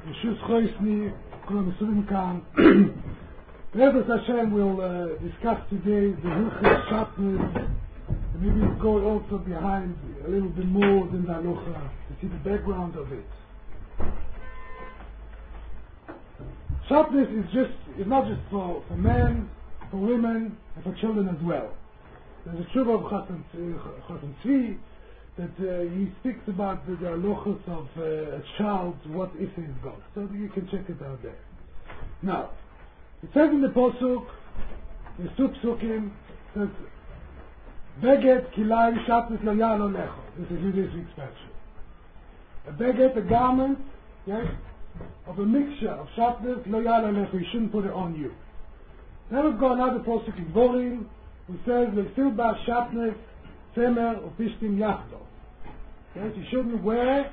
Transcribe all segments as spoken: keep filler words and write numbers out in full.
Rishus Choisni, Kol Mesulim Kan. Rebbe Hashem will uh, discuss today the Hilchos Shatnez, and maybe go also behind a little bit more than the Halacha to see the background of it. Shatnez is just is not just for, for men, for women, and for children as well. There's a Tshuva of Chasam Tzvi that uh, he speaks about the, the halachos of uh, a child, what if he's got. So you can check it out there. Now, it says in the Posuk, the Sup Sukim, says, Beget kilai shatnez lo yalo lecho. This is this week's special. A beget, a garment, yes, of a mixture of shatnez lo yalo lecho. You shouldn't put it on you. Then we've got another Posuk in Vorim, who says, Le'sil ba shatnez tzemer or pishtim yachdo. Yes, you shouldn't wear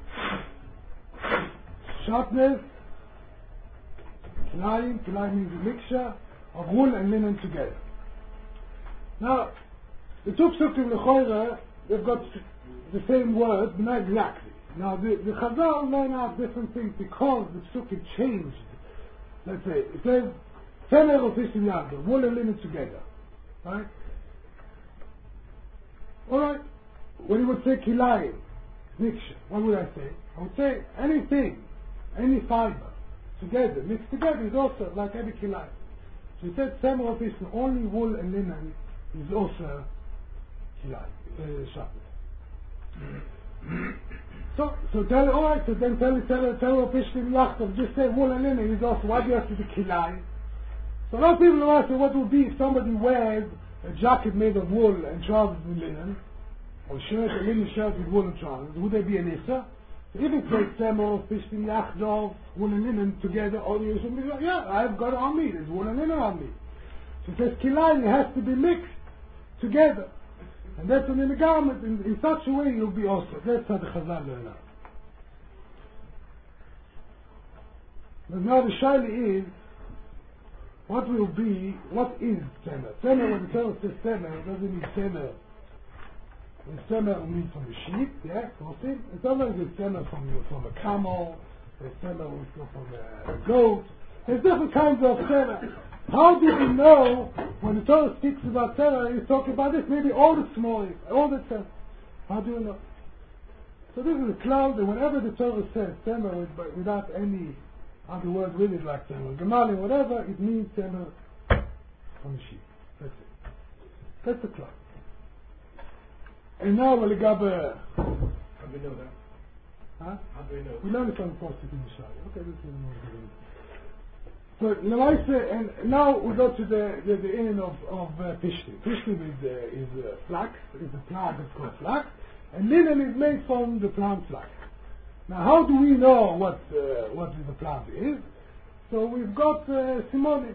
shatnez, kilayim, kilayim means a mixture of wool and linen together. Now, the two psukim l'choira, they've got the same word, but not exactly. Now, the, the Chazal learn out different things because the psukim changed. Let's say, it says, tzemer or pishtim yachdo, wool and linen together. Right? Alright. When you would say kilayim, mixture, what would I say? I would say anything, any fiber, together, mixed together is also like every kilayim. So he said tzemer of pishtim, only wool and linen is also kilayim, uh, shatnez. So, so tell, alright, so then tell it, tzemer of pishtim yachtav, just say wool and linen is also, why do you have to be kilayim? So a lot of people will ask, what would be if somebody wears a jacket made of wool and trousers with linen, or shirt, a linen shirt with wool and trousers? Would there be an issa? So if it says tzemer, pishtim, yachdov, wool and linen together, or you should be like, yeah, I've got it on me, there's wool and linen on me. So it says kilayim, it has to be mixed together. And that's when in the garment, in, in such a way you'll be also. That's how the Chazal learn out. But now the shaila is, what will be, what is tzemer? Tzemer, when the Torah says tzemer, it doesn't mean tzemer. When tzemer means from the sheep, yeah, and sometimes it's tzemer from, from a camel, there's tzemer from a goat. There's different kinds of tzemer. How do we know when the Torah speaks about tzemer, he's talking about this, maybe all the small, all the tzemer? How do we know? So this is a cloud, and whenever the Torah says tzemer without any other word with it, like tzemer, gemali, whatever, it means tzemer from the sheep. That's it. That's the cloud. And now we'll go back. How do we know that? Huh? How do we know? We learned it from the Posuk in the Shai. Okay, this is more. So Lamaisa, and now we go to the the, the end of of uh, pishtim. Pishtim is uh, is uh, flax. Is a plant that's called flax, and linen is made from the plant flax. Now, how do we know what uh, what the plant is? So we've got uh, simonim.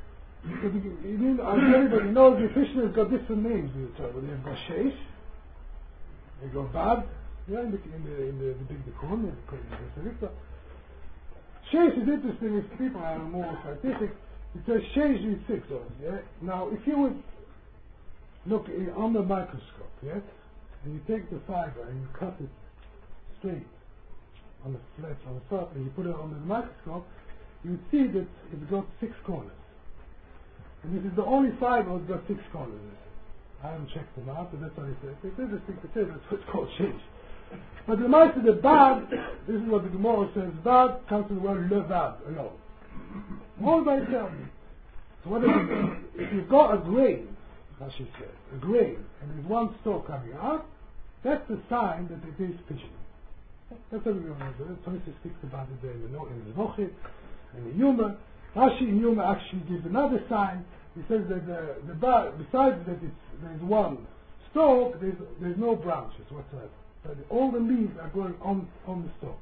Everybody knows the fishermen have got different names in the Torah. They've got sheish, they've got bad, yeah, in the in the in the, the big Dikun, in the sheish is interesting if people are more scientific. It says sheish is six of them, yeah. Now, if you would look in, on the microscope, yes, and you take the fiber and you cut it straight on the flat, on the top, and you put it on the microscope, you would see that it's got six corners. And this is the only fiber that's got six corners. I haven't checked them out, but that's what it says. It's interesting to say that's what's called change. But the most of the bad, this is what the Gemara says, bad comes from the word levad, alone. All by itself. So what does it mean? If you've got a grain, as she said, a grain, and there's one stalk coming out, that's the sign that it is fishing. That's what we're going to do. Tosfos speaks about it there in the in the Nochid, and the Yuma. Rashi in Yuma actually gives another sign. He says that the, the bar, besides that it's, there's one stalk, there's there's no branches whatsoever. But all the leaves are growing on on the stalk.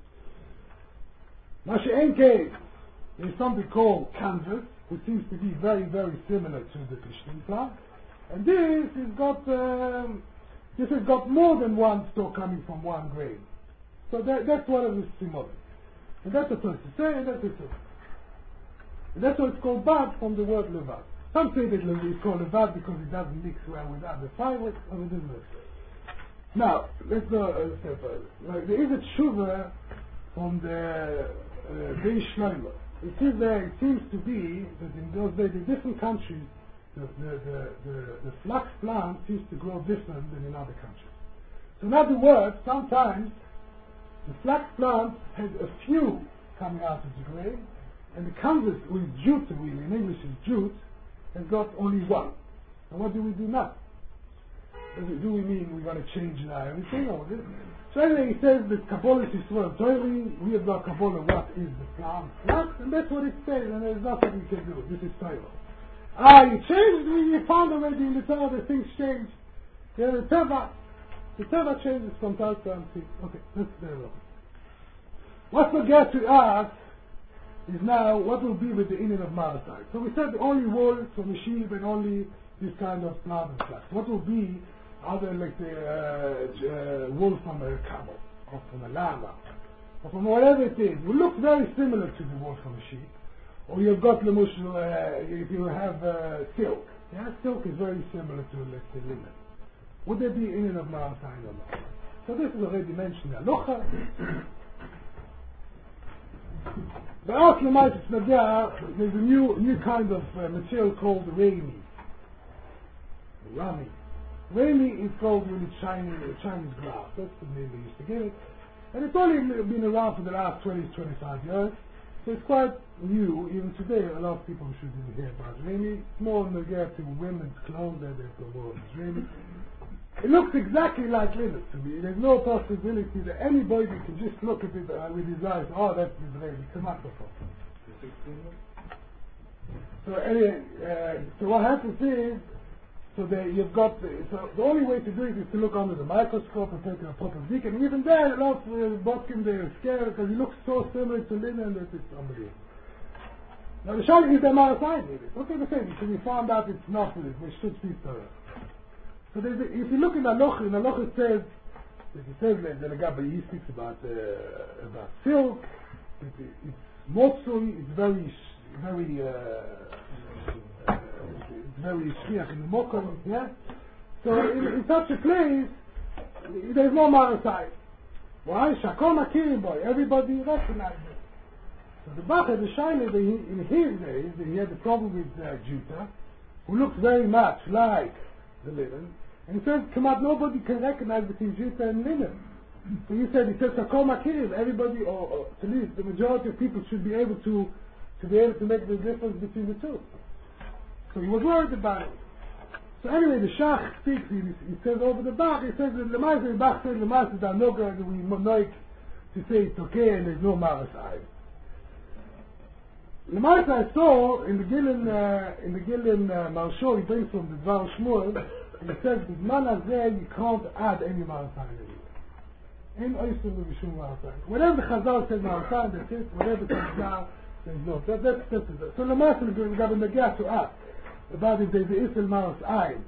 Masha Enke, there's something called canvas, which seems to be very very similar to the pishtim plant, and this has got um, this has got more than one stalk coming from one grain. So that, that's one of the simonim. And that's what it's say, and that's it. And that's why it's called bad from the word levad. Some say that it's called levad because it doesn't mix well with other fibers, or it doesn't. Now, let's go a step further. Like, there is a tshuva from the uh, Beis Shlomo. It is there, it seems to be that in those days, in different countries, the, the, the, the, the flax plant seems to grow different than in other countries. So in other words, sometimes the flax plant has a few coming out of the grain, and the canvas with jute, really, in English is jute, has got only one. And what do we do now? Do we mean we're going to change now everything? Or this? So anyway, he says that Kabbalah is well, Torah, we have got Kabbalah, what is the plant flax, and that's what it says, and there's nothing we can do. This is Torah. Ah, you changed, we found already in the Torah that things change. Yeah, the Teva, the Teva changes from time to time. Okay, let's there we go. What we get to ask is now what will be with the Indian of Marasai. So we said only wool from a sheep and only this kind of plant and flax. What will be other like the uh, uh, wool from a camel or from a llama or from whatever it is? Will look very similar to the wool from a sheep. Or you've got the mushroom, uh, if you have uh, silk. Yeah, silk is very similar to let's say linen. Would there be Indian of Marasai or not? So this is already mentioned in Aloha. The Aslamite Snadar, there's a new new kind of uh, material called Rami. Rami. Rami is called really Chinese, Chinese glass. That's the name they used to give it. And it's only been around for the last twenty to twenty-five years. So it's quite new. Even today, a lot of people should hear about Rami. It's more in regard to women's clothes than there's more of Rami. It looks exactly like linen to me. There's no possibility that anybody can just look at it uh, with his eyes. Oh, that's Israeli. Come on, so anyway, uh, so what happens is, so that you've got the, so the only way to do it is to look under the microscope and take a proper look. And even there, a lot of uh, botkin they are scared because it looks so similar to linen that it's unbelievable. Now the Shalik is the Marasai did it. Okay, the same. So we found out it's not for this. We should see Torah. So there's a, if you look in Aloha, in Aloha it says, it says that the Gabbai he speaks about uh, about silk. It, it's motsui. It's very very. Uh, uh, it's very shriach in the mokom. Yeah. So in, in such a place, there's no Marasai. Why? Shakol makirim boy. Everybody recognizes it. So the Bacha, the Shaila, in his days, he had a problem with uh, Juta, who looks very much like the linen, and he says, come out, nobody can recognize between Juta and linen. So he said, he says, Shakol makirim. Everybody, or, or at least the majority of people, should be able to to be able to make the difference between the two. So he was worried about it. So anyway, the Shach speaks, he, he says over the Bach, he says that the Master, the Bach says the Master is no good, we monoik to say it's okay and there's no Marasai. The Master I saw in the Gillen, uh, in the Gillen uh, Marsho, he brings from the Dvar Shmuel, he says that man hazeh, you can't add any Marasai in it. In Oyster with Shum Marasai. Whatever the Chazal says Marasai, that's it. Whatever comes down, there's no. That, that's, that's it. So the Master is going to have a Nagat to ask about if there's the Isel Maras Ayin.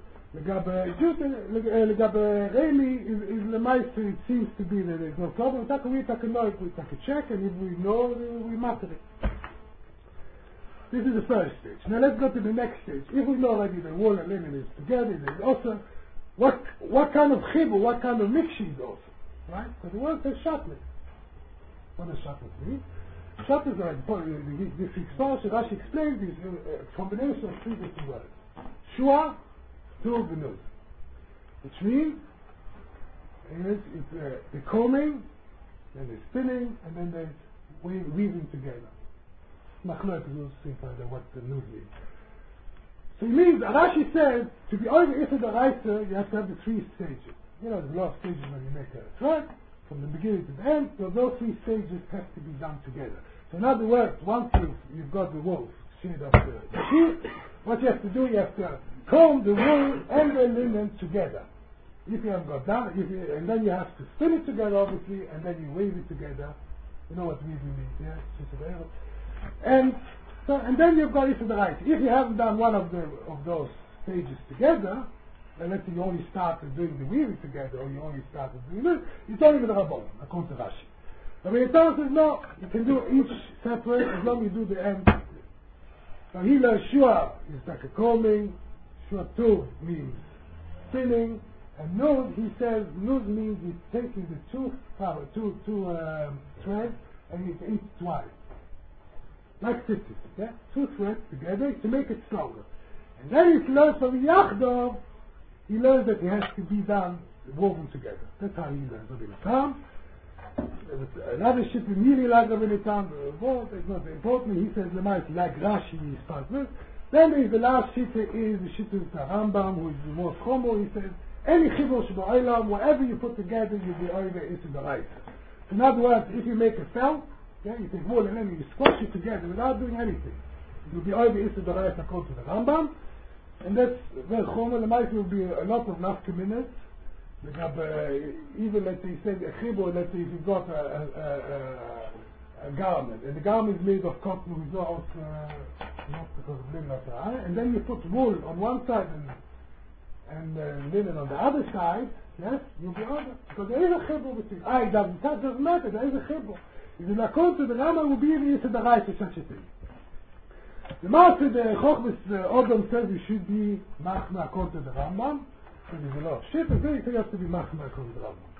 Legabe Remi is the Meister, it seems to be that there's no problem. We take a know, we take a check, and if we know, we matter it. This is the first stage. Now let's go to the next stage. If we know already the wool and linen is together, there's also what what kind of chibur, what kind of mixing is also, right? Because the word says shatlet. What does shatlet mean? Shatlet is already this expansion. Rashi explains this a combination of three different words: shua, tuv, and nuz, which means is it's uh, the combing, then there's spinning, and then there's weaving together. Machlok is think like what the news means. So it means Rashi says to be over if the writer you have to have the three stages. You know, there's a lot of stages when you make a track, from the beginning to the end, so those three stages have to be done together. So in other words, once you've, you've got the wool shed off the, the sheep, what you have to do, you have to comb the wool and the linen together. If you have got that, if you, and then you have to spin it together obviously, and then you weave it together. You know what weaving means, yeah? And so, and then you've got it to the right. If you haven't done one of the of those stages together, and let's say you only started doing the weaving together, or you only started doing this, it's only with the Rabbon, according to Rashi. But when it says no, you can do each separate as long as you do the end. So he learns Shua is like a combing, Shua Tu means spinning, and Nuz, he says, Nuz means he's taking the two, power, two, two um, threads, and it's intertwined. Like tzitzis, yeah? Two threads together to make it stronger. And then he learns from Yachdov, he learns that it has to be done, woven together. That's how he learns. Rabbi Natan. Another shit we really like Rabbi Natan, it's not important. He says, Lemais, like Rashi is partner. Then there is the last shitta is the shitta of the Rambam, who is the most chomo. He says, any chibur sheba'olam, whatever you put together, you'll be over into the right. In other words, if you make a felt, yeah, you take wool and then you squash it together without doing anything, you'll be over into the right according to the Rambam. And that's very chomo. The might will be a lot of nafkaminas. Because uh, even let's say, say a chibur, let's say if you've got a, a, a, a garment, and the garment is made of cotton without, uh, not because of linen, and then you put wool on one side and and uh, linen on the other side, yes, you'll be over. Because there is a chibur between. Ah, it doesn't, that doesn't matter, there is a chibur. If you look to the Rambam, will be even into the right to such a thing. The master, the Chochmas uh, Odom says you should be machma according to the Rambam. So there's a lot of shit, and then you have to be machma according to the Rambam.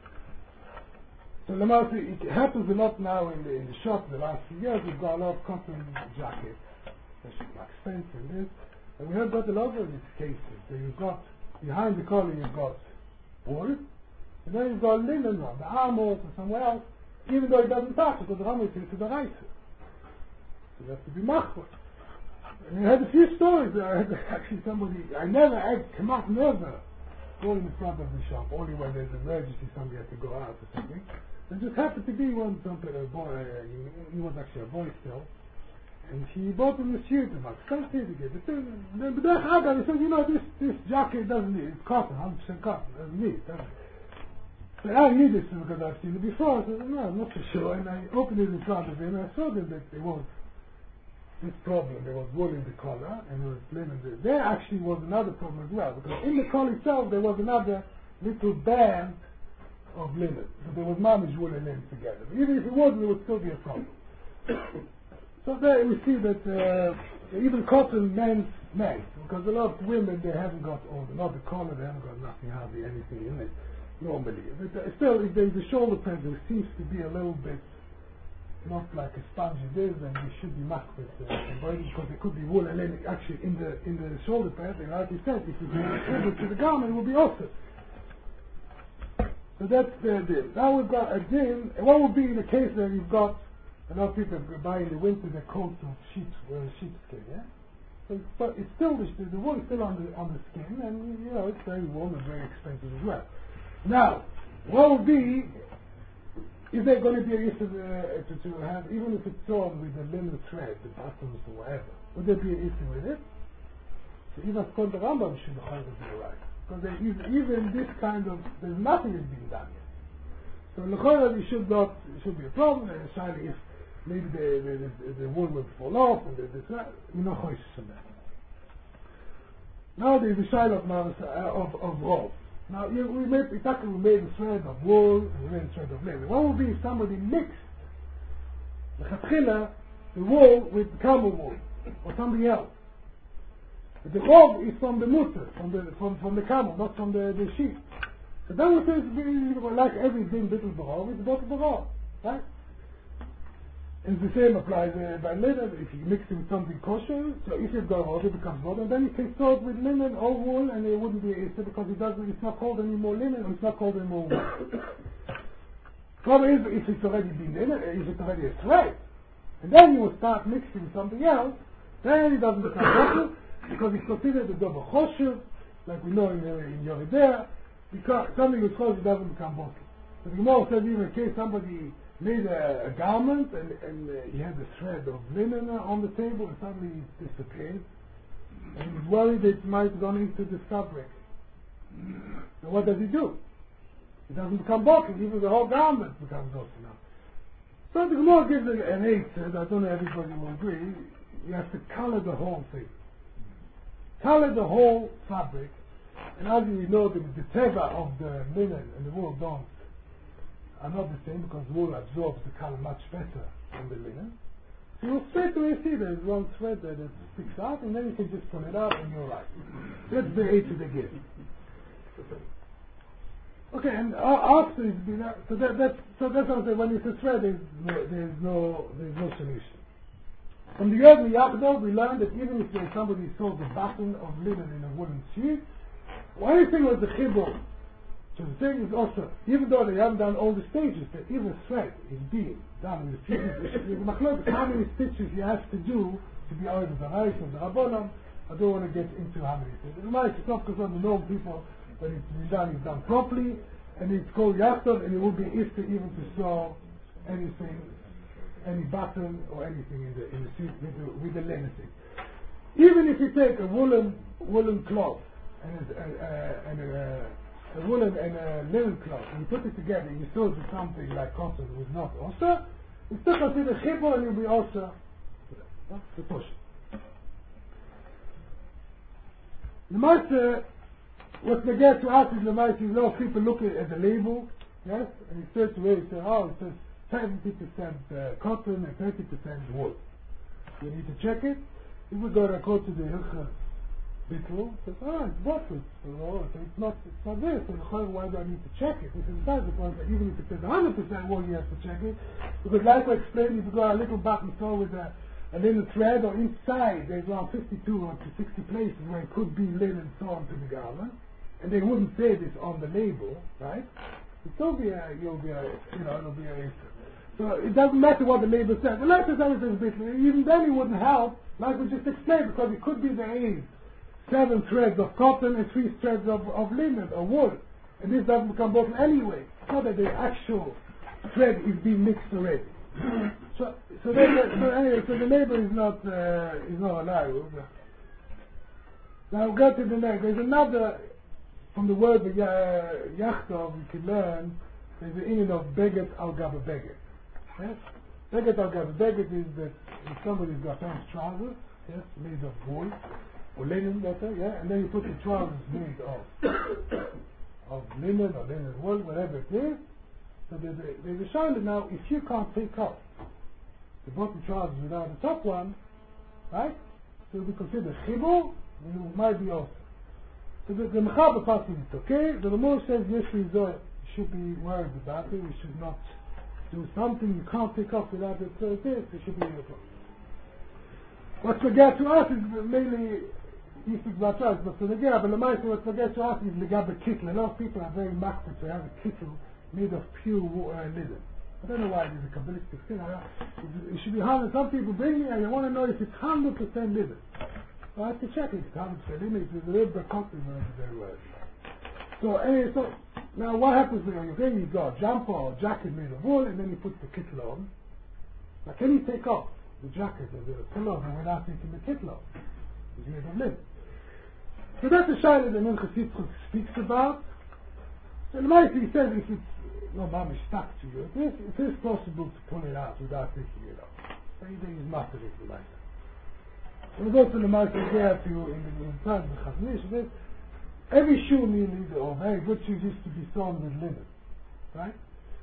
So the master, it happens a lot now in the, in the shop, the last few years, we've got a lot of cotton jackets, especially Max Spencer and this, and we have got a lot of these cases. So you've got, behind the collar you've got wool, and then you've got linen on the armholes or somewhere else, even though it doesn't touch, because the Rambam is to the right. So you have to be machma. And I had a few stories. I had actually somebody, I never, I cannot never go in the front of the shop, only when there's an emergency, somebody has to go out or something. There just happened to be one, something, a boy, uh, he, he was actually a boy still, and he bought him a shirt, about ten days ago. But then, but then he said, you know, this, this jacket doesn't need, it's cotton, one hundred percent cotton, doesn't need it. Doesn't it? So I need this because I've seen it before. I said, no, I'm not so sure. And I opened it in front of him, and I saw that there was this problem. There was wool in the collar, and there was linen. There actually was another problem as well, because in the collar itself there was another little band of linen. So there was mamish wool and linen together. But even if it wasn't, there would still be a problem. So there we see that uh, even cotton men's men, because a lot of women, they haven't got all the, not the collar, they haven't got nothing, hardly anything in it, normally. But uh, still, if there's a shoulder pad, there seems to be a little bit not like a sponge it is, then we should be mucked with uh, embroidery, because there could be wool and then actually in the in the shoulder pad, and like you said, if you bring it to the garment, it will be awesome. So that's the deal. Now we've got a din, and what would be in the case where you've got a lot of people buy in the winter their coats of sheep, uh, sheepskin, yeah? So it's, but it's still, the, the wool is still on the on the skin, and you know, it's very warm and very expensive as well. Now, what would be, is there going to be a issue uh, to, to have, even if it's sewn with the linen thread, the buttons or whatever, would there be an issue with it? So even according to Rambam, should the Chayv be right. Because there is, even this kind of, there's nothing is being done yet. So in the Chayv, it should not, it should be a problem, and especially if maybe the, the, the, the wool will fall off, and the, the thread, you know, Chayv from that. Now there's the Shaila of, of, of rope. Now, you, we made, exactly, we made a thread of wool, and we made a thread of linen. What would be if somebody mixed the chatchila, the wool, with camel wool, or something else? But the robe is from the mutter, from the, from, from the camel, not from the, the sheep. So then we say, like everything, little barov, it's about the barov, right? And the same applies uh, by linen. If you mix it with something kosher, so if you've got water, it becomes water, and then you can store it with linen or wool, and it wouldn't be an issue because it doesn't, it's not called anymore linen, or it's not called anymore wool. Problem is, if it's already been linen, if it's already a thread, and then you will start mixing something else, then it doesn't become water, because it's considered a double choshev, like we know in, uh, in Yoredea, because something is choshev doesn't become water. So the Gemara says even in case somebody made a, a garment and, and uh, he had a thread of linen uh, on the table and suddenly it disappeared, and he was worried it might have gone into the fabric. So what does he do? It doesn't become bulky, even the whole garment becomes bulky now. So the Gemara gives an eight, I don't know if everybody will agree, you have to color the whole thing. Color the whole fabric, and as we know the, the teva of the linen and the wool don't are not the same, because wool absorbs the color much better than the linen. So you'll straight away see there's one thread there that sticks out, and then you can just pull it out and you're right. That's the eight that they give. Okay, and uh, after it's been, uh, so that, that's, so that's what I'm saying, when it's a thread, there's no, there's no, there's no solution. From the early Yachdo, we learned that even if there's somebody who sold a button of linen in a wooden sheet, well, anything with the chibur, so the thing is also, even though they haven't done all the stages, that even a thread is being done in the stitches, how many stitches you have to do to be out of the rice and the rabbanon. I don't want to get into how many stitches. The rice is not because of the normal people, when it's been done, it's done properly, and it's called Yachtov, and it would be easy even to sew anything, any button or anything in the in the sheet with the, with the linen thing. Even if you take a woolen woolen cloth and a, a, a, and a, a woolen and a linen cloth, and you put it together, and you sew it to something like cotton with not also, it's still considered chibur, and you'll be also the push. The master, what they get to us is the master, you know, people look at the label, yes, and it says to it, say, oh, it says seventy percent uh, cotton and thirty percent wool. You need to check it. If we go to go to the Hilchah Bittul, it says, oh, it's bottled. So it's not, it's not this. So why do I need to check it? This is besides the point that even if it says one hundred percent wool, you have to check it. Because like I explained, if you got a little button sew with a, a linen thread, or inside there's around fifty-two or sixty places where it could be linen sewn to the garment, and they wouldn't say this on the label, right? It'll still be a, you'll be a, you know, it'll be a, so it doesn't matter what the label says. The label says everything's bitterly. Even then it wouldn't help, like we just explained, because it could be there is seven threads of cotton and three threads of, of linen or wool. And this doesn't become bottle anyway. It's not that the actual thread is being mixed already. so so, then, so anyway, so the label is not uh, is not allowed. Now we go to the next. There's another, from the word the uh, Yachtov, we can learn, there's the meaning of beget al gaba beget. Yes? Beget al gaba beget is that if somebody's got pants trousers, yes, made of wool, or linen better, yeah, and then you put the trousers made of of linen or linen wool, whatever it is. So there's a, there's a shayla now, if you can't take off the bottom trousers without the top one, right? So it'll be considered chibur, and it might be also. So the, the mechaber part is okay. The Ramon says yes, we should be worried about it. We should not do something you can't take off without it. So it is. It should be able to. What forget to us is mainly you speak about us, but for the Gera, but the Maisa, what forget to us is the Gaba kittel. A lot of people are very makbid to have a kittel made of pure uh, linen. I don't know why it is a Kabbalistic thing. I, it, it should be hard. Some people bring me and they want to know if it's one hundred percent linen. So I have to check it. If it's one hundred percent linen, if it's a little bit cotton, it's very well. So anyway, so now what happens when you bring, you got a jumper or a jacket made of wool, and then you put the kittel on. Now can you take off the jacket or the pullover without taking the kittel off? It's made of linen. So that's the shayla that Minchas Yitzchak speaks about. So the Maisi says if it's no mamish stuck to you, it is, it is possible to pull it out without taking it off. So anything is not to it like that. So we go to the Maisi there to in the in time the Chaznish, this every shoe nearly, or very good shoes used to be sewn with linen. Right?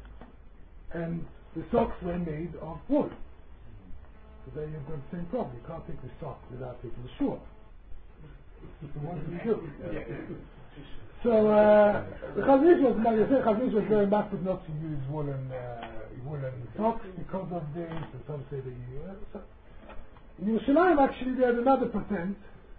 And the socks were made of wool. So there you've got the same problem. You can't take the sock without taking the shoe off. So what do you do? So uh, the Chaznish was, like I said, Chaznish was very backward not to use woolen, uh, woolen socks because of this, and some say they use. Uh, so in Yerushalayim, actually, they had another patent.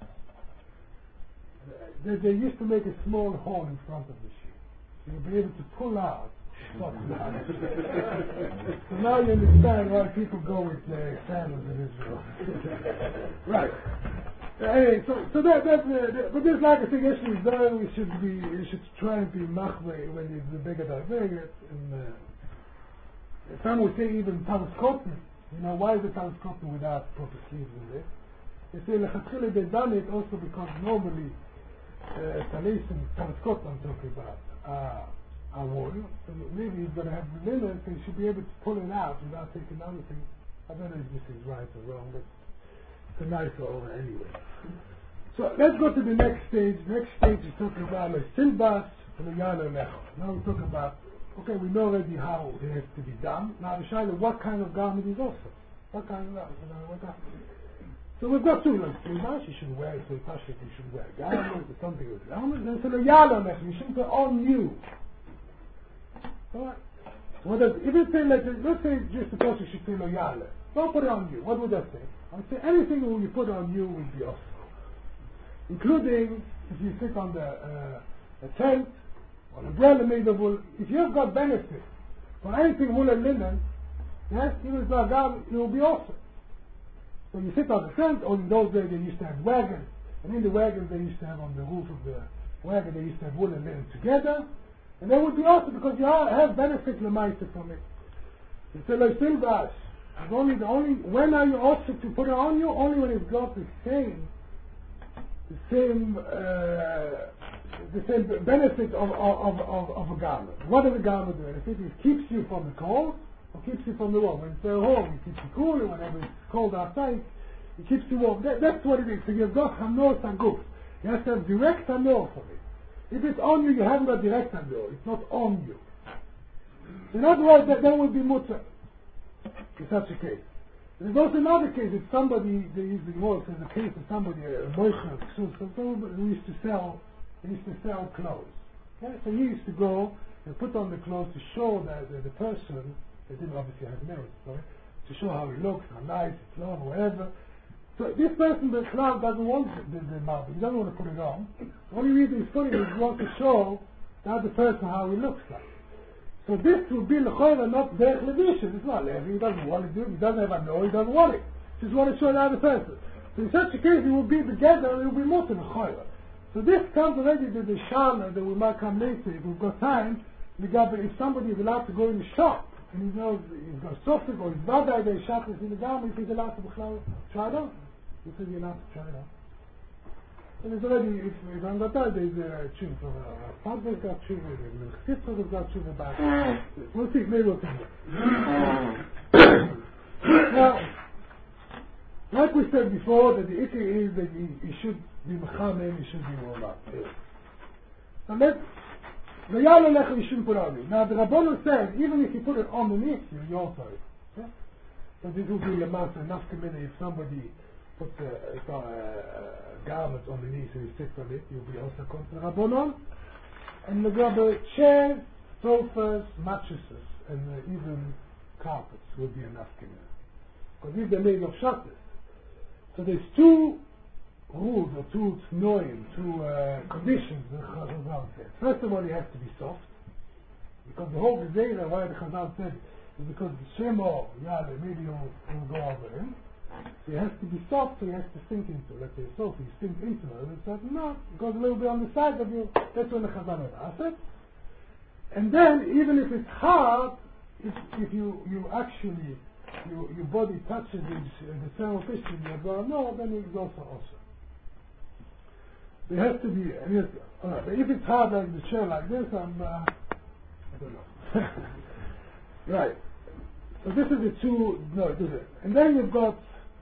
They, they used to make a small hole in front of the shoe, so you'll be able to pull out socks out. So now you understand why people go with the sandals in Israel. Right. Anyway, so so that that uh, but this, like I think, actually is there. We should be we should try and be machmir when it's the bigger divergent. And uh, some would say even Talis cotton. You know, why is the Talis cotton without proper sleeves in this? They say lechatchila they've done it also because normally Talis and Talis cotton I'm talking about uh, are wool. So maybe he's going to have the linen, so he should be able to pull it out without taking anything. I don't know if this is right or wrong, but it's a nicer over anyway. So let's go to the next stage. Next stage is talking about the silbas and the yalo lecho. Now we talk about, okay, we know already how it has to be done. Now the shayla, what kind of garment is also? What kind of garment? You know, what kind? So we've got two like silbas. You should wear it to Pashut. You should wear a garment or something with garment. Then so the yalo lecho, you shouldn't put all new. Alright? What does, if it say, let's, let's say just the person should say lo yale. Don't put it on you. What would that say? I'd say anything when you put on you would be awesome. Including if you sit on the uh, a tent or an umbrella made of wool. If you've got benefit from anything wool and linen, yes, even if it's not, it will be awesome. So you sit on the tent, or in those days they used to have wagons, and in the wagons they used to have on the roof of the wagon they used to have wool and linen together, and that would be awesome because you have benefit lemaisa from it. You say like still guys, only the only when are you also to put it on you? Only when it's got the same the same uh, the same benefit of of, of of a garment. What does a garment do? If it keeps you from the cold, or keeps you from the warm. When it's at home, it keeps you cool, and whenever it's cold outside, it keeps you warm. That, that's what it is. So you've got hanor saguf. You have to have direct hanor from it. If it's on you, you haven't got direct hanor. It's not on you. In other words, that, that would be mutter in such a case. There's also another case. If somebody, they use the word, there's a case of somebody, a moicher, who used to sell, he used to sell clothes. Okay? So he used to go and put on the clothes to show that the, the person, they didn't obviously have nails, sorry, to show how he looks, how nice, it's long, whatever. So this person, the clown, doesn't want the, the marble. He doesn't want to put it on. The only reason he's putting it is he wants to show the other person how he looks like. So this would be l'chora, not derech levisha. It's not levi. He doesn't want to do it. He doesn't have a no. He doesn't want it. He just want to show the other person. So in such a case, it will be together. It will be mutter l'chora. So this comes already to the shana that we might come later if we've got time. If somebody is allowed to go in the shop and he knows he's got sofik or he's badai, they shop is in the garment, he's allowed to try it on. He says you're allowed to try it on. And it's already, if, if I'm got that, there's a tune for a father's got tune with it, and the sister's got tune about it. We'll see, maybe we'll see. Now, like we said before, that the ikki is that he, he should be mechamen, he should be rolled. Now let's, the yalo lecha you shouldn't put on you. Now the Rabbanon says, even if you put it underneath you, you also it. Okay? So this will be lemasa enough committee if somebody puts a, a, a garment underneath and he sits on it, you'll be also contra Rabbanon. And the grabber chairs, sofas, mattresses, and uh, even carpets will be enough committee. Because these are made of shatters. So there's two rules or two tnoim, two uh, conditions the Chazal said. First of all, it has to be soft. Because the whole Gezerah, why the Chazal said, is because the Shemo, Yale, maybe you'll, you'll go over him. So it has to be soft, so he has to sink into it. Let's say soft, you sink into it. And it's like, no, it goes a little bit on the side of you. That's when the Chazal asked it. And then, even if it's hard, if, if you, you actually, you, your body touches the, the thermal fissure in your body, no, then it's also awesome. It has to be, and it's, uh, but if it's hard like the chair like this, I'm, uh, I don't know. Right. So this is the two, no, this is, and then you've got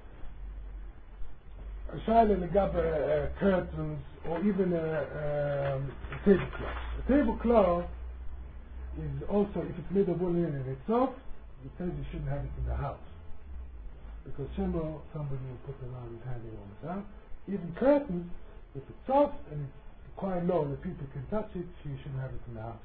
a shaila and a gabba uh, curtains, or even a, um, a tablecloth. A tablecloth is also, if it's made of wool in it's soft, it says you shouldn't have it in the house. Because Shemo, somebody will put it on his handy on the house. Even curtains, if it's soft and it's quite low and the people can touch it, you shouldn't have it in the house.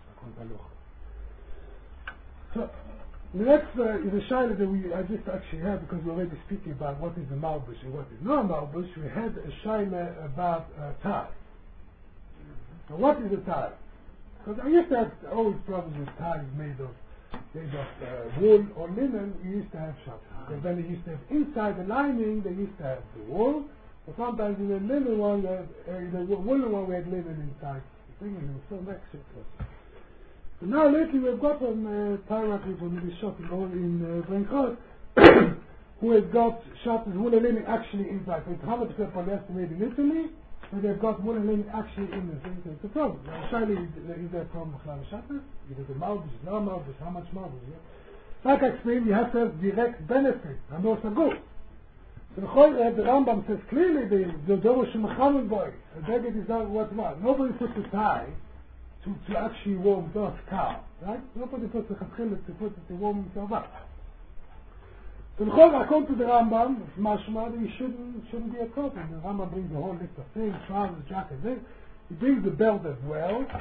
So, the next uh, is a shaila that we I just actually had because we're already speaking about what is a malbush and what is not a malbush. We had a shaila about uh, tie. So what is a tie? Because I used to have always problems with ties made of made of uh, wool or linen. We used to have shatters. Because then they used to have inside the lining, they used to have the wool. But sometimes in the linen one, uh, in the woolen one, we had linen inside. The thing is, it was so mixed. So now lately we've got some uh, Tyra people in the shop in uh, Brankot who has got shutters, woolen linen actually inside. So it's one hundred percent polyester made in Italy, but they've got woolen linen actually in the thing. So it's a problem. Now, Shali, is there a problem with the shutters? Is it a malbush? Is it not a malbush? How much malbush? Yeah? Like I explained, you have to have direct benefit, and also good. So the Rambam says clearly the Dover Shemachamim boy, the beggar is not what what. Nobody puts a tie to, to actually warm those cow, right? Nobody puts a chachillah to put it to warm himself up. So the Chol, according to the Rambam, it's mashma that he shouldn't, shouldn't be a problem. The Rambam brings the whole list of things, trousers, jacket, thing. He brings the belt as well.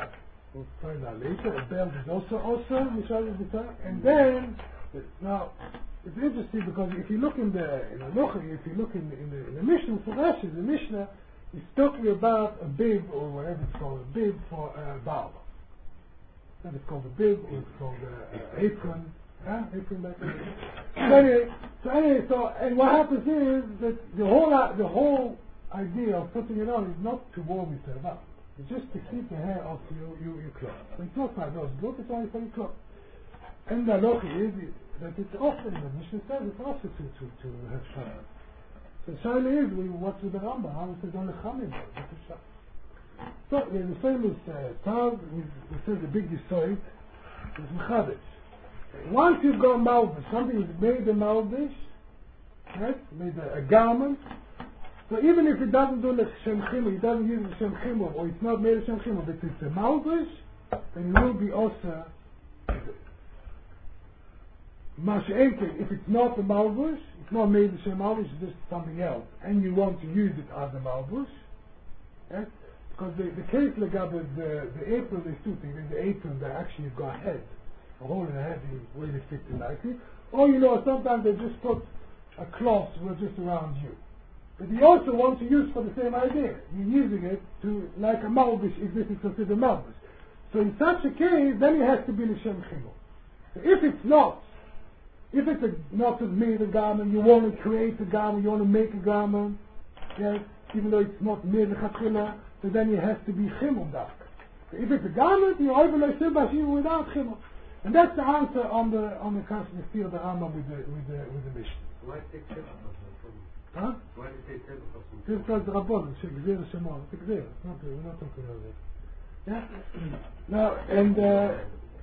we'll find out later. A belt is also also, and then now it's interesting because if you look in the in Anochi, if you look in the, in the, in the Mishnah for Rashi, the Mishnah is talking about a bib or whatever it's called, a bib for a barber. Then it's called a bib, or it's called a, a apron. Huh? Apron back there. So anyway, so anyway, so and what happens is that the whole uh, the whole idea of putting it on is not to warm yourself up. It's just to keep the hair off your your, your clothes. So it's not like those clothes, it's only for your clothes. And the logic is that it's often the Mishnah says it's also to to, to have shayla. So shayla is we what's with the Rambam? How is it only chamim? So there's a famous uh, Taz, we say the big Yisoid is Mechadesh. Once you've got malbish, something is made a malbish, right? Made a, a garment. So even if it doesn't do the Shem Chimur, it doesn't use the Shem Chimur, or it's not made a Shem Chimur, but it's a malbish, then it will be also Mash'enke. If it's not a malbish, it's not made a Shem malbish, it's just something else, and you want to use it as a malbish, right? Because the, the case like the, the, the apron, there's two things. There's the apron that actually you've got a head, a hole in the head, the way they fit it nicely. Or you know, sometimes they just put a cloth just around you. But you also want to use for the same idea. You're using it to, like a malbish, if this is considered malbish. So in such a case, then it has to be l'shem chimur. So if it's not, if it's a, not made a garment, you want to create a garment, you want to make a garment, yes, even though it's not made a chatchila, so then it has to be chimur dark. So if it's a garment, you over without chimur. And that's the answer on the on the constant feel of the Rambam with the with the with the Mishnah. Why take chimur? Huh? Why did they take chimur? Because the Rabbon, Shekzir Shemon, Shekzir. Not we're not talking about it. Yeah. Now and uh,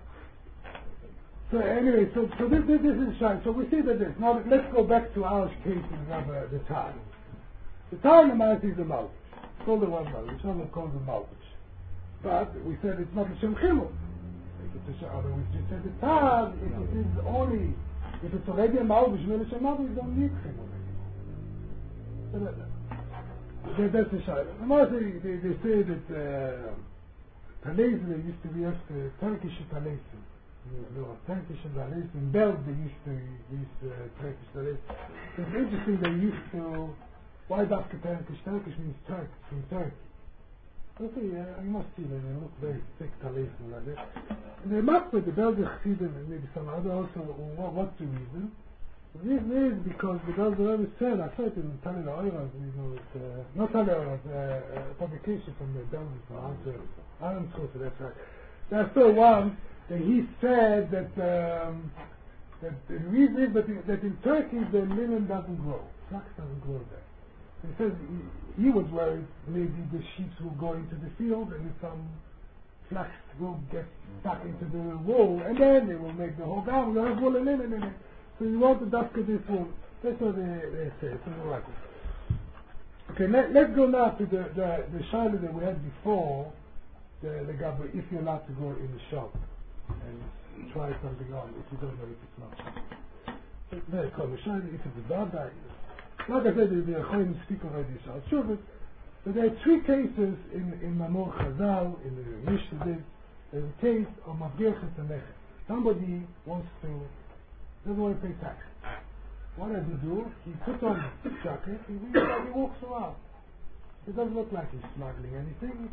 so anyway, so so this this, this is shine. So we see that this. Now let's go back to our case in uh, the time. The time amount is the mouth. It's called the one mouth. It's not called the mouth. But we said it's not the Shem Chimur. We just said the time, if it is only, if it's already a malbish, when it's a malbish, you don't need chimur. So that, that, that's the shayla. They, they, they say that uh, Talaisim, they used to be just uh, Turkish Talaisim. You know, Turkish Talaisim. Belt, they used to use uh, Turkish Talaisim. It's interesting, they used to, why Dafka Turkish? Turkish means Turk, from Turkey. Okay, uh, you must see that they look very thick Talaisim like that. And they must be the Belgian Chassidim and maybe some other also, what, what's the reason? The reason is because the Belgian Rebbe said, I saw it in Talil Oiraz, you know, it's, uh, not Talil Oiraz, uh, a publication from the Belgian Antwerp. Aaron Schotter, that's right. That's the one that he said that, um, that the reason is that in, that in Turkey the linen doesn't grow, flax doesn't grow there. He says he, he was worried maybe the sheep will go into the field and some flax will get stuck into the wool and then they will make the whole garment. We'll have wool and linen in it. So you want to dust this wool. That's what they, they say. Something like it. Okay, let, let's go now to the the, the shayla that we had before, the, the gabba, if you're allowed to go in the shop and try something on if you don't know if it's not. So, very cool. The shayla, if it's a bad, like I said, the Achonim speak already, so I'll show it. But there are three cases in, in Mamor Chazal, in the Mishnah. There's a case of Mavgirchet Hanechet. Somebody wants to, doesn't want to pay tax. What does he do? He puts on a jacket, he, he walks around. It doesn't look like he's smuggling anything.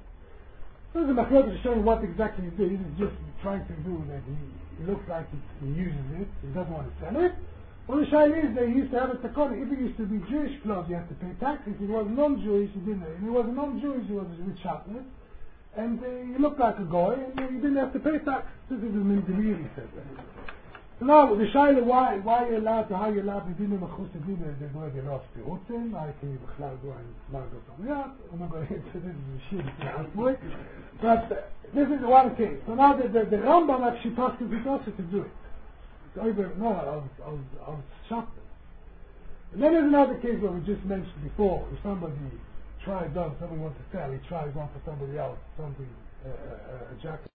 So the Machlokes is showing what exactly he's doing. He's just trying to do that. He, he looks like he, he uses it, he doesn't want to sell it. Well, the shayla is they used to have a takon. If it used to be Jewish clothes, you had to pay tax. If it was non-Jewish, you didn't. If it was non-Jewish, it was with sharpness. And uh, you looked like a goy, and uh, you didn't have to pay tax. This is the Mendeleeri said that. So now, the shayla, why, why you're allowed to, how you're allowed to do the machus to do the, the way they lost the utim, I can you bechlal go and smuggle something out. I'm not going to into this, is a shit, it's But uh, this is one case. So now the, the, the Rambam actually passed it also to do it. Over, no, I was, I was, I was shocked. And then there's another case where we just mentioned before, if somebody tries on, somebody wants to sell, he tries on for somebody else, something, uh, uh, a jacket.